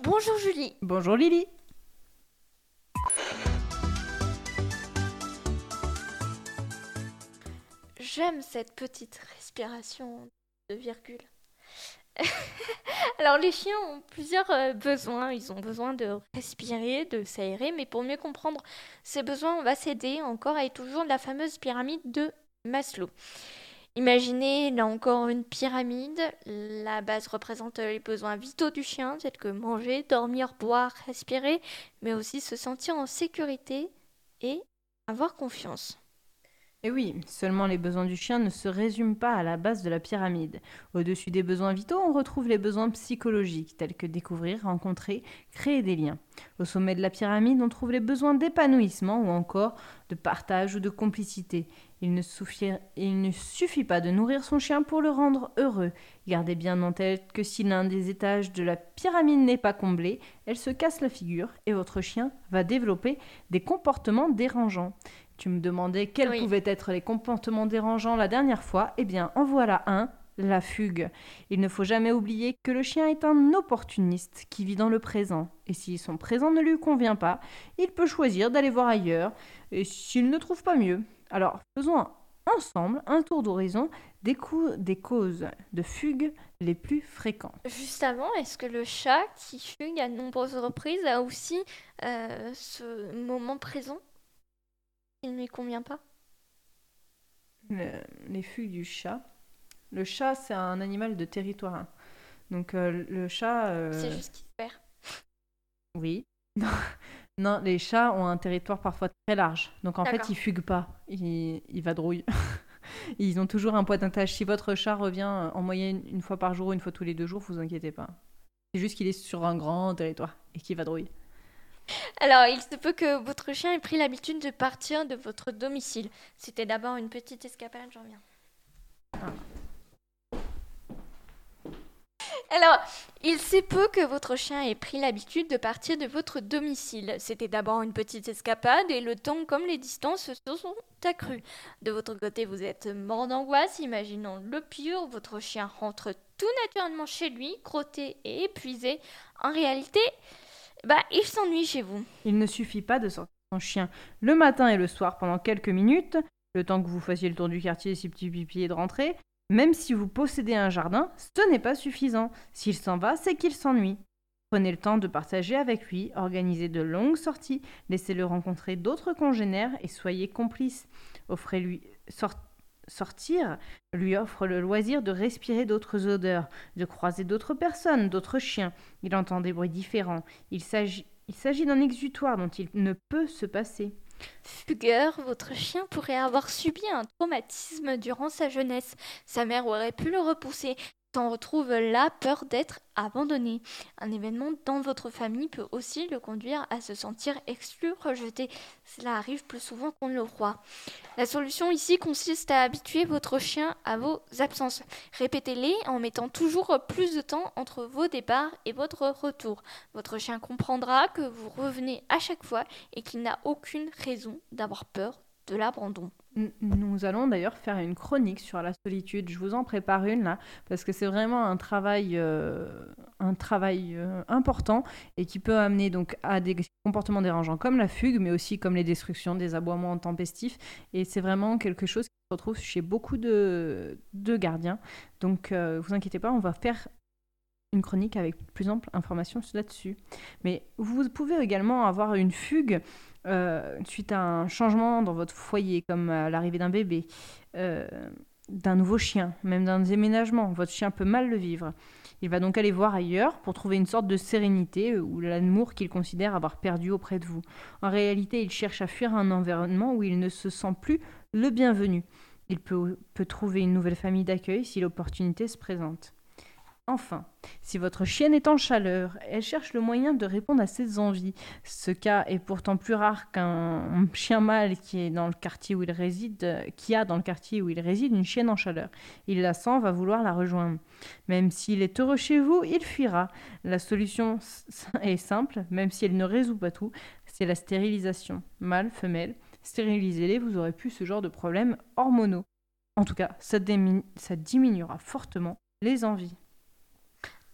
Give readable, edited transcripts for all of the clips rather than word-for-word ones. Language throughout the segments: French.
Bonjour Julie. Bonjour Lily. J'aime cette petite respiration de virgule. Alors les chiens ont plusieurs besoins. Ils ont besoin de respirer, de s'aérer, mais pour mieux comprendre ces besoins, on va s'aider encore et toujours de la fameuse pyramide de Maslow. Imaginez là encore une pyramide. La base représente les besoins vitaux du chien, tels que manger, dormir, boire, respirer, mais aussi se sentir en sécurité et avoir confiance. Et oui, seulement les besoins du chien ne se résument pas à la base de la pyramide. Au-dessus des besoins vitaux, on retrouve les besoins psychologiques, tels que découvrir, rencontrer, créer des liens. Au sommet de la pyramide, on trouve les besoins d'épanouissement ou encore de partage ou de complicité. Il ne suffit pas de nourrir son chien pour le rendre heureux. Gardez bien en tête que si l'un des étages de la pyramide n'est pas comblé, elle se casse la figure et votre chien va développer des comportements dérangeants. Tu me demandais quels pouvaient être les comportements dérangeants la dernière fois. Eh bien, en voilà un, la fugue. Il ne faut jamais oublier que le chien est un opportuniste qui vit dans le présent. Et si son présent ne lui convient pas, il peut choisir d'aller voir ailleurs, et s'il ne trouve pas mieux. Alors, faisons ensemble un tour d'horizon des causes de fugue les plus fréquentes. Juste avant, est-ce que le chat qui fugue à de nombreuses reprises a aussi ce moment présent qui ne lui convient pas? Les fugues du chat. Le chat, c'est un animal de territoire. Hein. Donc, le chat... C'est juste qu'il se perd. Oui. Non, les chats ont un territoire parfois très large. Donc, en fait, ils fuguent pas. Ils vadrouillent. Ils ont toujours un point d'attache. Si votre chat revient en moyenne une fois par jour ou une fois tous les 2 jours, vous inquiétez pas. C'est juste qu'il est sur un grand territoire et qu'il vadrouille. Alors, il se peut que votre chien ait pris l'habitude de partir de votre domicile. C'était d'abord une petite escapade, j'en reviens. Alors, il se peut que votre chien ait pris l'habitude de partir de votre domicile. C'était d'abord une petite escapade et le temps comme les distances se sont accrues. De votre côté, vous êtes mort d'angoisse, imaginant le pire. Votre chien rentre tout naturellement chez lui, crotté et épuisé. En réalité, il s'ennuie chez vous. Il ne suffit pas de sortir son chien le matin et le soir pendant quelques minutes, le temps que vous fassiez le tour du quartier, si petit pipi et de rentrer. Même si vous possédez un jardin, ce n'est pas suffisant. S'il s'en va, c'est qu'il s'ennuie. Prenez le temps de partager avec lui, organisez de longues sorties, laissez-le rencontrer d'autres congénères et soyez complices. Offrez-lui sortir lui offre le loisir de respirer d'autres odeurs, de croiser d'autres personnes, d'autres chiens. Il entend des bruits différents. Il s'agit d'un exutoire dont il ne peut se passer. Fugueur, votre chien pourrait avoir subi un traumatisme durant sa jeunesse. Sa mère aurait pu le repousser. S'en retrouve la peur d'être abandonné. Un événement dans votre famille peut aussi le conduire à se sentir exclu, rejeté. Cela arrive plus souvent qu'on ne le croit. La solution ici consiste à habituer votre chien à vos absences. Répétez-les en mettant toujours plus de temps entre vos départs et votre retour. Votre chien comprendra que vous revenez à chaque fois et qu'il n'a aucune raison d'avoir peur de l'abandon. Nous allons d'ailleurs faire une chronique sur la solitude. Je vous en prépare une là, parce que c'est vraiment un travail important et qui peut amener donc à des comportements dérangeants comme la fugue, mais aussi comme les destructions, des aboiements intempestifs. Et c'est vraiment quelque chose qui se retrouve chez beaucoup de gardiens. Donc, vous inquiétez pas, on va faire une chronique avec plus ample information là-dessus. Mais vous pouvez également avoir une fugue suite à un changement dans votre foyer, comme à l'arrivée d'un bébé, d'un nouveau chien, même d'un déménagement. Votre chien peut mal le vivre. Il va donc aller voir ailleurs pour trouver une sorte de sérénité ou l'amour qu'il considère avoir perdu auprès de vous. En réalité, il cherche à fuir un environnement où il ne se sent plus le bienvenu. Il peut trouver une nouvelle famille d'accueil si l'opportunité se présente. Enfin, si votre chienne est en chaleur, elle cherche le moyen de répondre à ses envies. Ce cas est pourtant plus rare qu'un chien mâle qui a dans le quartier où il réside une chienne en chaleur. Il la sent, va vouloir la rejoindre. Même s'il est heureux chez vous, il fuira. La solution est simple, même si elle ne résout pas tout, c'est la stérilisation. Mâle, femelle, stérilisez-les, vous aurez plus ce genre de problèmes hormonaux. En tout cas, ça diminuera fortement les envies.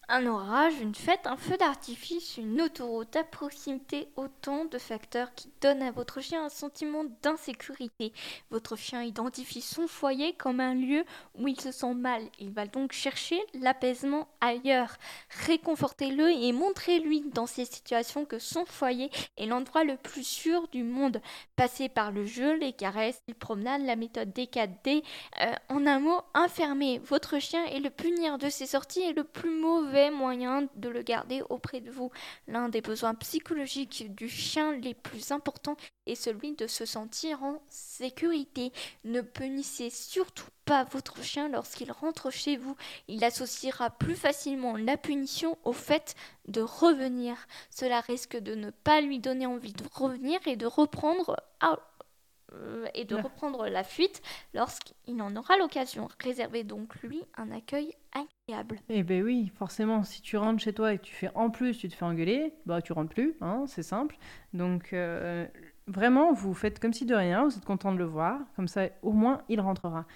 Un orage, une fête, un feu d'artifice, une autoroute à proximité, autant de facteurs qui donnent à votre chien un sentiment d'insécurité. Votre chien identifie son foyer comme un lieu où il se sent mal. Il va donc chercher l'apaisement ailleurs. Réconfortez-le et montrez-lui dans ces situations que son foyer est l'endroit le plus sûr du monde. Passez par le jeu, les caresses, les promenades, la méthode des 4D. En un mot, enfermer votre chien et le punir de ses sorties est le plus mauvais moyen de le garder auprès de vous. L'un des besoins psychologiques du chien les plus importants est celui de se sentir en sécurité. Ne punissez surtout pas votre chien lorsqu'il rentre chez vous. Il associera plus facilement la punition au fait de revenir. Cela risque de ne pas lui donner envie de revenir et de reprendre la fuite lorsqu'il en aura l'occasion. Réservez donc lui un accueil agréable. Eh ben oui, forcément, si tu rentres chez toi et que tu fais en plus, tu te fais engueuler, bah tu rentres plus, hein, c'est simple. Donc vraiment, vous faites comme si de rien, vous êtes content de le voir, comme ça au moins il rentrera.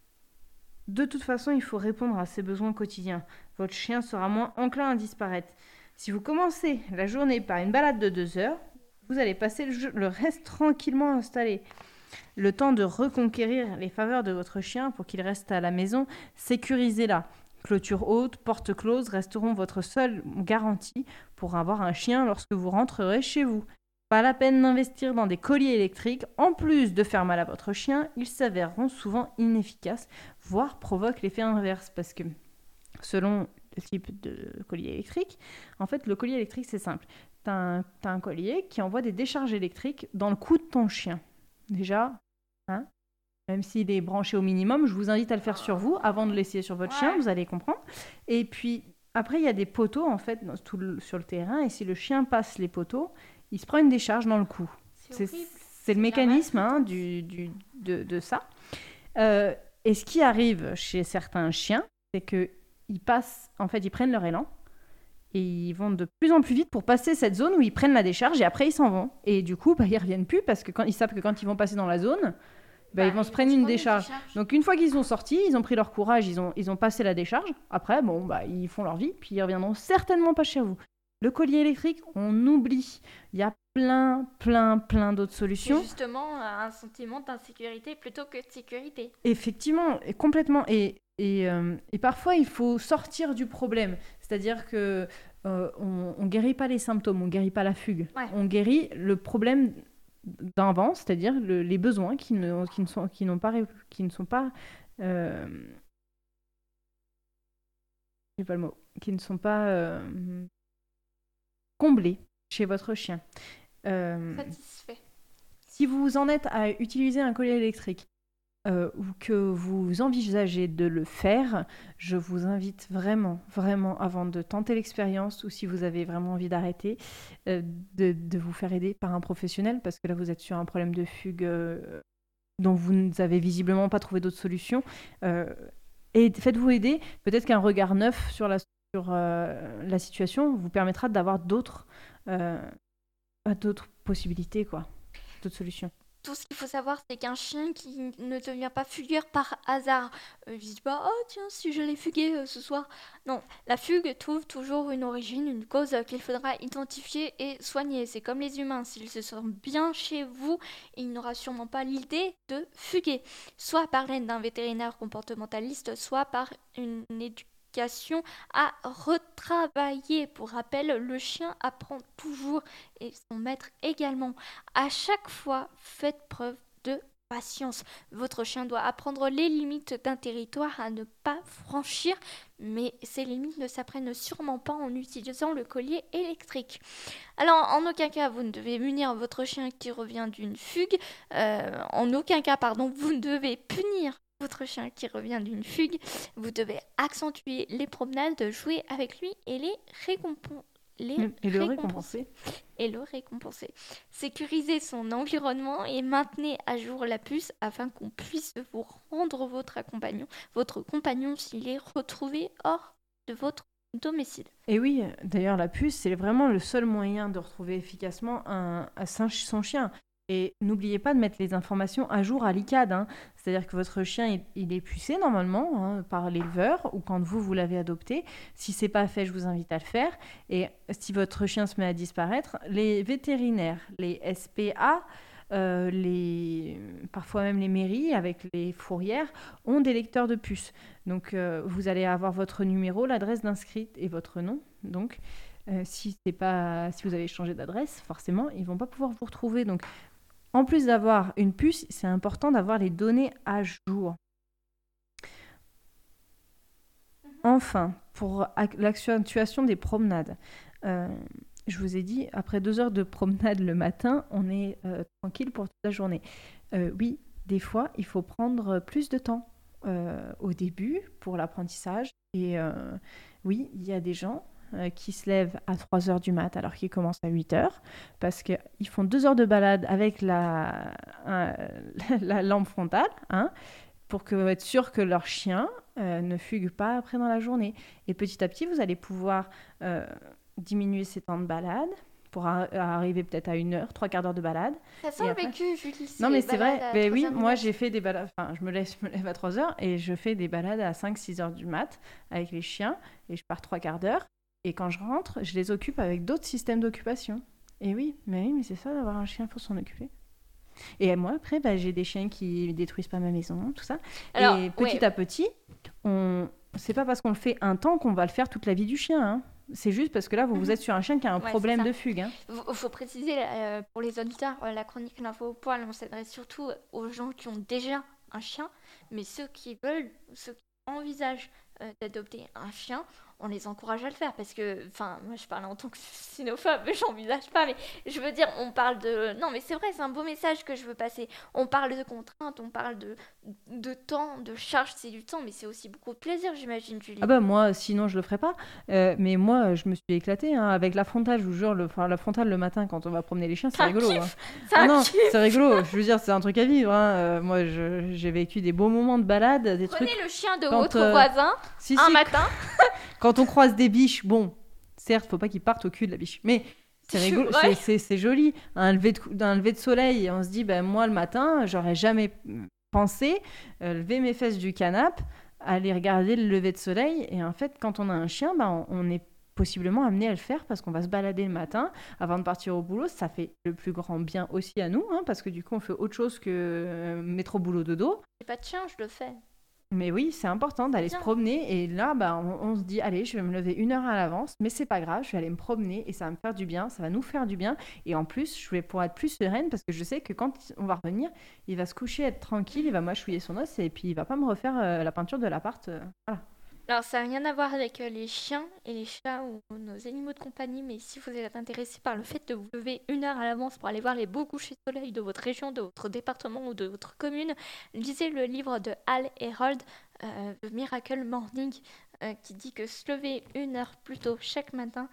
De toute façon, il faut répondre à ses besoins quotidiens. Votre chien sera moins enclin à disparaître. Si vous commencez la journée par une balade de 2 heures, vous allez passer le reste tranquillement installé. Le temps de reconquérir les faveurs de votre chien pour qu'il reste à la maison, sécurisez-la. Clôture haute, porte close resteront votre seule garantie pour avoir un chien lorsque vous rentrerez chez vous. Pas la peine d'investir dans des colliers électriques. En plus de faire mal à votre chien, ils s'avéreront souvent inefficaces, voire provoquent l'effet inverse. Parce que selon le type de collier électrique, en fait, le collier électrique, c'est simple. T'as un collier qui envoie des décharges électriques dans le cou de ton chien. Déjà, hein, même s'il est branché au minimum, je vous invite à le faire sur vous avant de l'essayer sur votre chien, vous allez comprendre. Et puis, après, il y a des poteaux, en fait, sur le terrain, et si le chien passe les poteaux, il se prend une décharge dans le cou. C'est le mécanisme de ça. Et ce qui arrive chez certains chiens, c'est qu'ils passent, en fait, ils prennent leur élan, et ils vont de plus en plus vite pour passer cette zone où ils prennent la décharge, et après, ils s'en vont. Et du coup, ils ne reviennent plus, parce qu'ils savent que quand ils vont passer dans la zone, ils vont se prendre une décharge. Donc une fois qu'ils sont sortis, ils ont pris leur courage, ils ont passé la décharge. Après, ils font leur vie, puis ils reviendront certainement pas chez vous. Le collier électrique, on oublie. Il y a plein d'autres solutions. C'est justement un sentiment d'insécurité plutôt que de sécurité. Effectivement, et complètement. Et parfois, il faut sortir du problème. C'est-à-dire que on guérit pas les symptômes, on guérit pas la fugue. Ouais. On guérit le problème d'avant, c'est-à-dire les besoins qui ne sont pas j'ai pas le mot, qui ne sont pas comblés chez votre chien. Satisfait. Si vous en êtes à utiliser un collier électrique ou que vous envisagez de le faire, je vous invite vraiment, avant de tenter l'expérience ou si vous avez vraiment envie d'arrêter, de vous faire aider par un professionnel parce que là, vous êtes sur un problème de fugue dont vous n'avez visiblement pas trouvé d'autre solution. Et faites-vous aider. Peut-être qu'un regard neuf sur la situation vous permettra d'avoir d'autres possibilités, d'autres solutions. Tout ce qu'il faut savoir, c'est qu'un chien qui ne devient pas fugueur par hasard. Il ne se dit pas « Oh tiens, si je l'ai fugué ce soir ». Non, la fugue trouve toujours une origine, une cause qu'il faudra identifier et soigner. C'est comme les humains, s'ils se sentent bien chez vous, il n'aura sûrement pas l'idée de fuguer. Soit par l'aide d'un vétérinaire comportementaliste, soit par une éducation à retravailler. Pour rappel, le chien apprend toujours et son maître également. À chaque fois, faites preuve de patience. Votre chien doit apprendre les limites d'un territoire à ne pas franchir, mais ces limites ne s'apprennent sûrement pas en utilisant le collier électrique. Alors, en aucun cas, vous ne devez munir votre chien qui revient d'une fugue. En aucun cas, vous ne devez punir votre chien qui revient d'une fugue. Vous devez accentuer les promenades, jouer avec lui et le récompenser. Sécurisez son environnement et maintenez à jour la puce afin qu'on puisse vous rendre votre compagnon s'il est retrouvé hors de votre domicile. Et oui, d'ailleurs la puce, c'est vraiment le seul moyen de retrouver efficacement son chien. Et n'oubliez pas de mettre les informations à jour à l'ICAD, hein. C'est-à-dire que votre chien, il est pucé normalement, hein, par l'éleveur ou quand vous l'avez adopté. Si c'est pas fait, je vous invite à le faire. Et si votre chien se met à disparaître, les vétérinaires, les SPA, parfois même les mairies avec les fourrières ont des lecteurs de puces. Donc vous allez avoir votre numéro, l'adresse d'inscrite et votre nom. Donc si vous avez changé d'adresse, forcément, ils vont pas pouvoir vous retrouver. Donc en plus d'avoir une puce, c'est important d'avoir les données à jour. Enfin, pour l'accentuation des promenades, je vous ai dit, après 2 heures de promenade le matin, on est tranquille pour toute la journée. Oui, des fois, il faut prendre plus de temps au début pour l'apprentissage. Et oui, il y a des gens qui se lèvent à 3 heures du mat alors qu'ils commencent à 8 heures parce qu'ils font 2 heures de balade avec la lampe frontale, hein, pour être sûr que leur chien ne fugue pas après dans la journée. Et petit à petit, vous allez pouvoir diminuer ces temps de balade pour arriver peut-être à 1 heure, 3/4 d'heure de balade. Ça sent le vécu, Julie. Non, mais c'est vrai. Mais oui, moi, j'ai fait des balades. Enfin, je me lève à 3 heures et je fais des balades à 5-6 heures du mat avec les chiens et je pars 3/4 d'heure. Et quand je rentre, je les occupe avec d'autres systèmes d'occupation. Et oui, mais c'est ça d'avoir un chien, il faut s'en occuper. Et moi, après, j'ai des chiens qui détruisent pas ma maison, tout ça. Alors, et petit à petit, c'est pas parce qu'on le fait un temps qu'on va le faire toute la vie du chien, hein. C'est juste parce que là, vous êtes sur un chien qui a un problème de fugue. Il faut préciser, pour les auditeurs, la chronique L'info au poil, on s'adresse surtout aux gens qui ont déjà un chien, mais ceux qui envisagent d'adopter un chien, on les encourage à le faire parce que, moi je parle en tant que cynophobe, j'envisage pas, mais je veux dire, on parle de... Non, mais c'est vrai, c'est un beau message que je veux passer. On parle de contraintes, on parle de temps, de charge, c'est du temps, mais c'est aussi beaucoup de plaisir, j'imagine, Julie. Ah bah moi, sinon je le ferais pas. Mais moi, je me suis éclatée avec la frontale, je vous jure, la frontale le matin quand on va promener les chiens, c'est rigolo. Non, c'est rigolo, je veux dire, c'est un truc à vivre. Moi, j'ai vécu des beaux moments de balade, des trucs... Prenez le chien de votre voisin matin. Quand on croise des biches, bon, certes, faut pas qu'ils partent au cul de la biche, mais c'est rigolo, c'est joli. Un lever de soleil, on se dit, moi le matin, j'aurais jamais pensé lever mes fesses du canapé, aller regarder le lever de soleil. Et en fait, quand on a un chien, on est possiblement amené à le faire parce qu'on va se balader le matin avant de partir au boulot. Ça fait le plus grand bien aussi à nous, parce que du coup, on fait autre chose que mettre au boulot dodo. J'ai pas de chien, je le fais. Mais oui, c'est important d'aller se promener. Et là, on se dit, allez, je vais me lever 1 heure à l'avance, mais c'est pas grave, je vais aller me promener et ça va me faire du bien, ça va nous faire du bien. Et en plus, je vais pouvoir être plus sereine parce que je sais que quand on va revenir, il va se coucher, être tranquille, il va mâchouiller son os et puis il va pas me refaire la peinture de l'appart. Voilà. Alors, ça n'a rien à voir avec les chiens et les chats ou nos animaux de compagnie, mais si vous êtes intéressé par le fait de vous lever 1 heure à l'avance pour aller voir les beaux couchers de soleil de votre région, de votre département ou de votre commune, lisez le livre de Hal Herold, The Miracle Morning, qui dit que se lever 1 heure plus tôt chaque matin,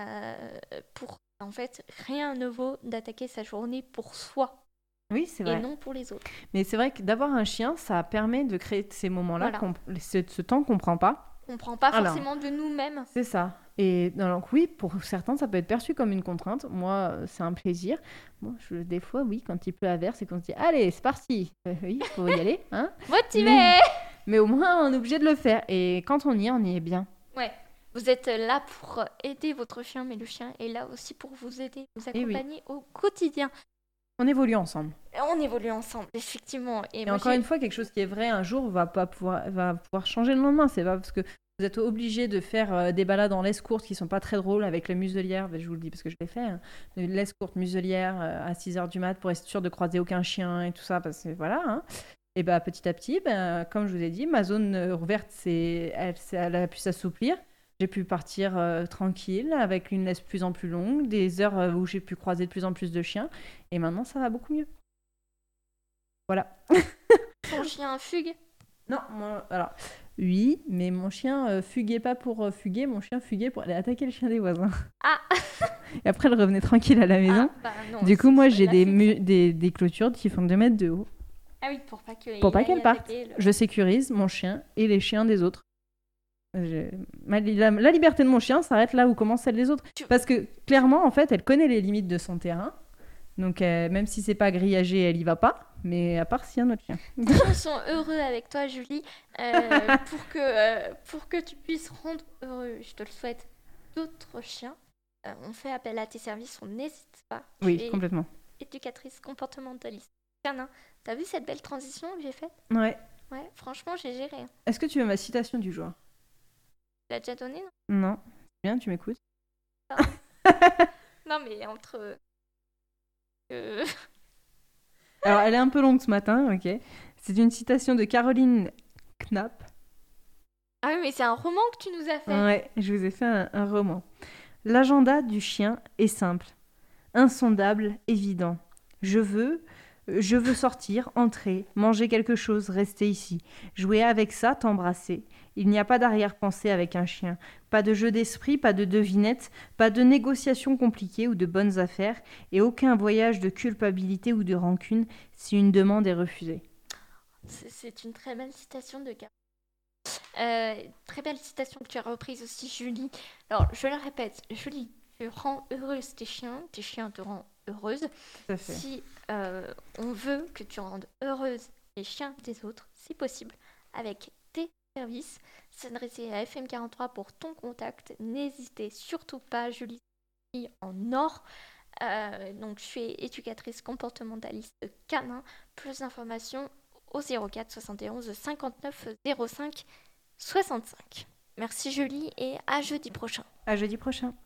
pour en fait, rien ne vaut d'attaquer sa journée pour soi. Oui, c'est vrai. Et non pour les autres. Mais c'est vrai que d'avoir un chien, ça permet de créer ces moments-là, ce temps qu'on prend pas. On prend pas forcément de nous-mêmes. C'est ça. Et donc oui, pour certains, ça peut être perçu comme une contrainte. Moi, c'est un plaisir. Moi, des fois, oui, quand il pleut à verse et qu'on se dit, allez, c'est parti. Oui, il faut y aller. Motivé. Mais au moins, on est obligé de le faire. Et quand on y est bien. Ouais. Vous êtes là pour aider votre chien, mais le chien est là aussi pour vous aider, vous accompagner au quotidien. On évolue ensemble. On évolue ensemble, effectivement. Et encore une fois, quelque chose qui est vrai un jour va pouvoir changer le lendemain. C'est pas parce que vous êtes obligé de faire des balades en laisse courte qui sont pas très drôles avec la muselière. Je vous le dis parce que je l'ai fait. Une laisse courte muselière à 6 heures du mat pour être sûr de croiser aucun chien et tout ça. Parce que voilà. Et petit à petit, comme je vous ai dit, ma zone verte, elle a pu s'assouplir. J'ai pu partir tranquille, avec une laisse de plus en plus longue, des heures où j'ai pu croiser de plus en plus de chiens. Et maintenant, ça va beaucoup mieux. Voilà. Ton chien fugue ? Non, alors, oui, mais mon chien fuguait pas pour fuguer, mon chien fuguait pour aller attaquer le chien des voisins. Ah. Et après, elle revenait tranquille à la maison. Non, du coup, moi, j'ai des clôtures qui font 2 mètres de haut. Ah oui, pour pas qu'elle parte. Je sécurise mon chien et les chiens des autres. La liberté de mon chien s'arrête là où commence celle des autres. Parce que clairement, en fait, elle connaît les limites de son terrain. Donc, même si c'est pas grillagé, elle y va pas. Mais à part si un autre chien. Tes chiens sont heureux avec toi, Julie. Pour que tu puisses rendre heureux, je te le souhaite, d'autres chiens. On fait appel à tes services, on n'hésite pas. Tu Oui, es complètement. éducatrice comportementaliste canin. T'as vu cette belle transition que j'ai faite? Ouais. Ouais, franchement, j'ai géré. Hein. Est-ce que tu veux ma citation du jour? Tu l'as déjà donné, non? Non. Bien, tu m'écoutes? Non, mais entre... euh, Alors, elle est un peu longue ce matin, ok. C'est une citation de Caroline Knapp. Ah oui, mais c'est un roman que tu nous as fait. Ouais, je vous ai fait un roman. L'agenda du chien est simple, insondable, évident. Je veux sortir, entrer, manger quelque chose, rester ici, jouer avec ça, t'embrasser. Il n'y a pas d'arrière-pensée avec un chien, pas de jeu d'esprit, pas de devinette, pas de négociations compliquées ou de bonnes affaires, et aucun voyage de culpabilité ou de rancune si une demande est refusée. C'est une très belle citation de Caroline. Très belle citation que tu as reprise aussi, Julie. Alors, je le répète, Julie, tu rends heureuse tes chiens te rendent heureuse. Tout à fait. Si on veut que tu rendes heureuse les chiens des autres, si possible, avec tes services, s'adresser à FM43 pour ton contact. N'hésitez surtout pas, Julie, en or. Donc, je suis éducatrice comportementaliste canin. Plus d'informations au 04 71 59 05 65. Merci Julie et à jeudi prochain. À jeudi prochain.